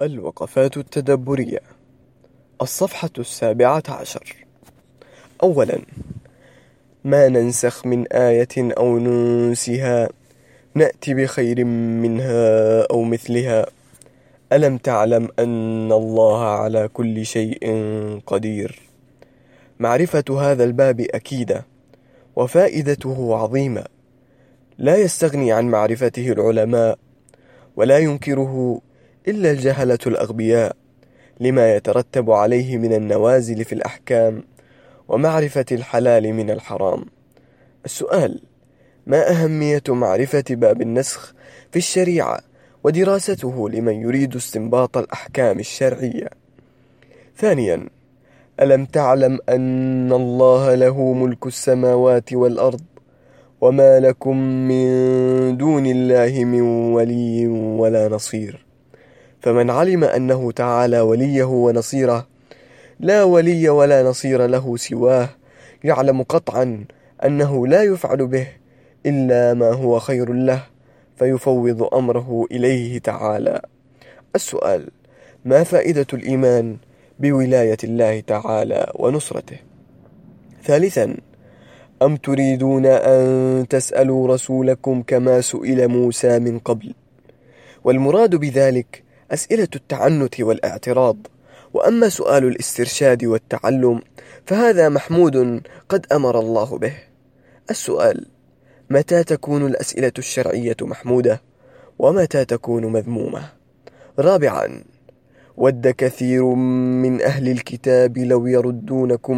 الوقفات التدبرية. الصفحة 17. أولا: ما ننسخ من آية أو ننسها نأتي بخير منها أو مثلها ألم تعلم أن الله على كل شيء قدير. معرفة هذا الباب أكيدة وفائدته عظيمة، لا يستغني عن معرفته العلماء، ولا ينكره إلا الجهلة الأغبياء، لما يترتب عليه من النوازل في الأحكام ومعرفة الحلال من الحرام. السؤال: ما أهمية معرفة باب النسخ في الشريعة ودراسته لمن يريد استنباط الأحكام الشرعية؟ ثانيا: ألم تعلم أن الله له ملك السماوات والأرض وما لكم من دون الله من ولي ولا نصير. فمن علم أنه تعالى وليه ونصيره لا ولي ولا نصير له سواه يعلم قطعا أنه لا يفعل به إلا ما هو خير له، فيفوض أمره إليه تعالى. السؤال: ما فائدة الإيمان بولاية الله تعالى ونصرته؟ ثالثا: أم تريدون أن تسألوا رسولكم كما سئل موسى من قبل؟ والمراد بذلك أسئلة التعنت والاعتراض، وأما سؤال الاسترشاد والتعلم فهذا محمود قد أمر الله به. السؤال: متى تكون الأسئلة الشرعية محمودة ومتى تكون مذمومة؟ رابعا: ود كثير من أهل الكتاب لو يردونكم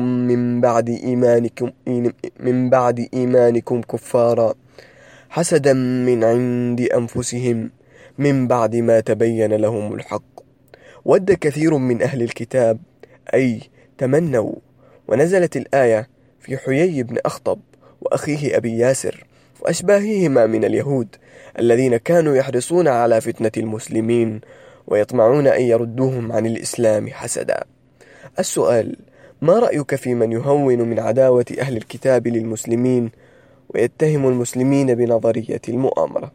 من بعد إيمانكم كفارا حسدا من عند أنفسهم من بعد ما تبين لهم الحق. ود كثير من أهل الكتاب أي تمنوا، ونزلت الآية في حيي بن أخطب وأخيه أبي ياسر وأشباههما من اليهود الذين كانوا يحرصون على فتنة المسلمين ويطمعون أن يردوهم عن الإسلام حسدا. السؤال: ما رأيك في من يهون من عداوة أهل الكتاب للمسلمين ويتهم المسلمين بنظرية المؤامرة؟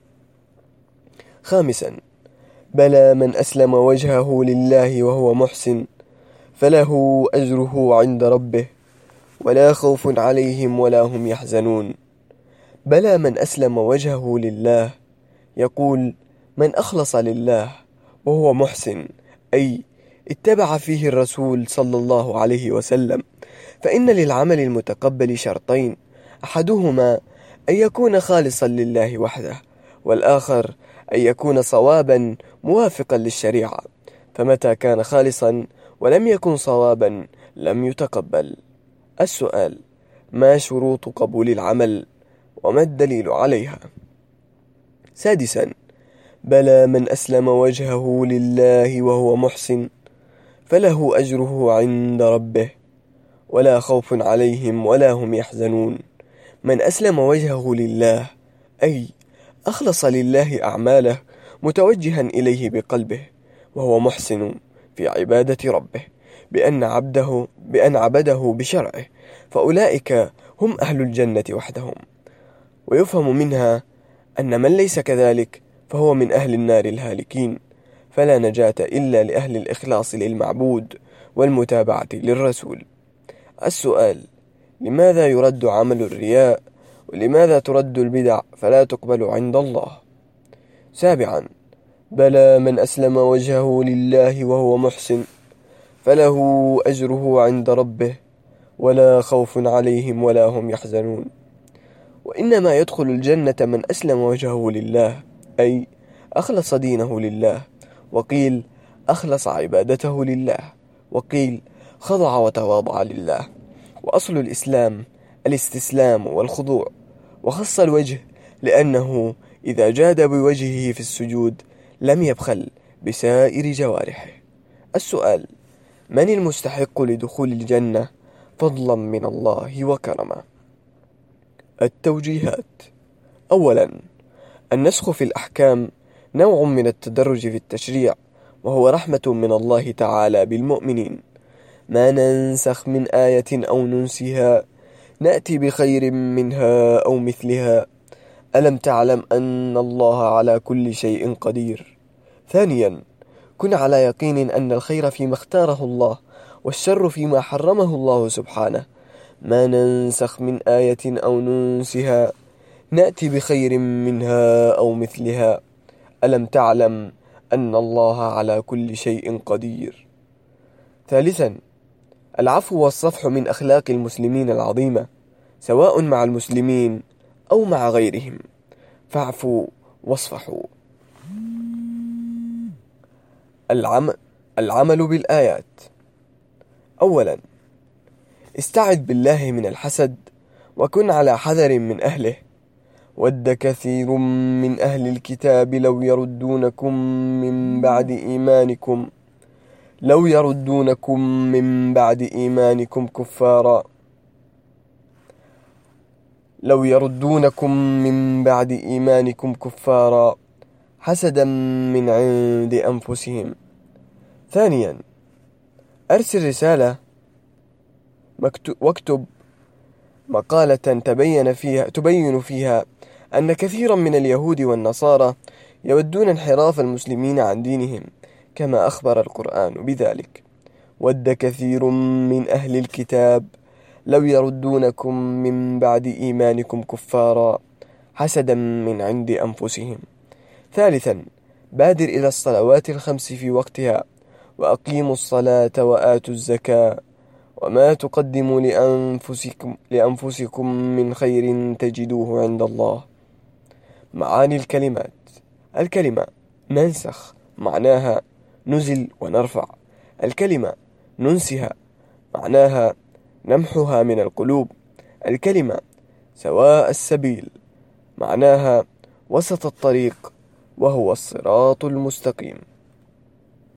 خامسا: بلى من أسلم وجهه لله وهو محسن فله أجره عند ربه ولا خوف عليهم ولا هم يحزنون. بلى من أسلم وجهه لله يقول من أخلص لله وهو محسن، أي اتبع فيه الرسول صلى الله عليه وسلم، فإن للعمل المتقبل شرطين: أحدهما أن يكون خالصا لله وحده، والآخر أن يكون صوابا موافقا للشريعة، فمتى كان خالصا ولم يكن صوابا لم يتقبل. السؤال: ما شروط قبول العمل وما الدليل عليها؟ سادسا: بلى من أسلم وجهه لله وهو محسن فله أجره عند ربه ولا خوف عليهم ولا هم يحزنون. من أسلم وجهه لله أي أخلص لله أعماله متوجها إليه بقلبه، وهو محسن في عبادة ربه بأن عبده بشرعه، فأولئك هم أهل الجنة وحدهم. ويفهم منها أن من ليس كذلك فهو من أهل النار الهالكين، فلا نجاة إلا لأهل الإخلاص للمعبود والمتابعة للرسول. السؤال: لماذا يرد عمل الرياء ولماذا ترد البدع فلا تقبل عند الله؟ سابعا: بلى من أسلم وجهه لله وهو محسن فله أجره عند ربه ولا خوف عليهم ولا هم يحزنون. وإنما يدخل الجنة من أسلم وجهه لله أي أخلص دينه لله، وقيل أخلص عبادته لله، وقيل خضع وتواضع لله. وأصل الإسلام الاستسلام والخضوع، وخص الوجه لأنه إذا جاد بوجهه في السجود لم يبخل بسائر جوارحه. السؤال: من المستحق لدخول الجنة فضلا من الله وكرما؟ التوجيهات. أولا: النسخ في الأحكام نوع من التدرج في التشريع، وهو رحمة من الله تعالى بالمؤمنين. ما ننسخ من آية أو ننسها نأتي بخير منها أو مثلها ألم تعلم أن الله على كل شيء قدير. ثانيا: كن على يقين أن الخير فيما اختاره الله والشر فيما حرمه الله سبحانه. ما ننسخ من آية أو ننسها نأتي بخير منها أو مثلها. ألم تعلم أن الله على كل شيء قدير. ثالثا، العفو والصفح من أخلاق المسلمين العظيمة، سواء مع المسلمين أو مع غيرهم، فاعفوا واصفحوا. العمل بالآيات. أولا، استعذ بالله من الحسد وكن على حذر من أهله. ود كثير من أهل الكتاب لو يردونكم من بعد إيمانكم كفارا حسدا من عند أنفسهم. ثانيا، أرسل رسالة واكتب مقالة تبين فيها أن كثيرا من اليهود والنصارى يودون انحراف المسلمين عن دينهم، كما أخبر القرآن بذلك. ود كثير من أهل الكتاب لو يردونكم من بعد إيمانكم كفارا حسدا من عند أنفسهم. ثالثا، بادر إلى الصلوات الخمس في وقتها، وأقيموا الصلاة وآتوا الزكاة، وما تقدموا لأنفسكم من خير تجدوه عند الله. معاني الكلمات. الكلمة ننسخ معناها نزل ونرفع. الكلمة ننسها معناها نمحها من القلوب. الكلمة سواء السبيل معناها وسط الطريق، وهو الصراط المستقيم.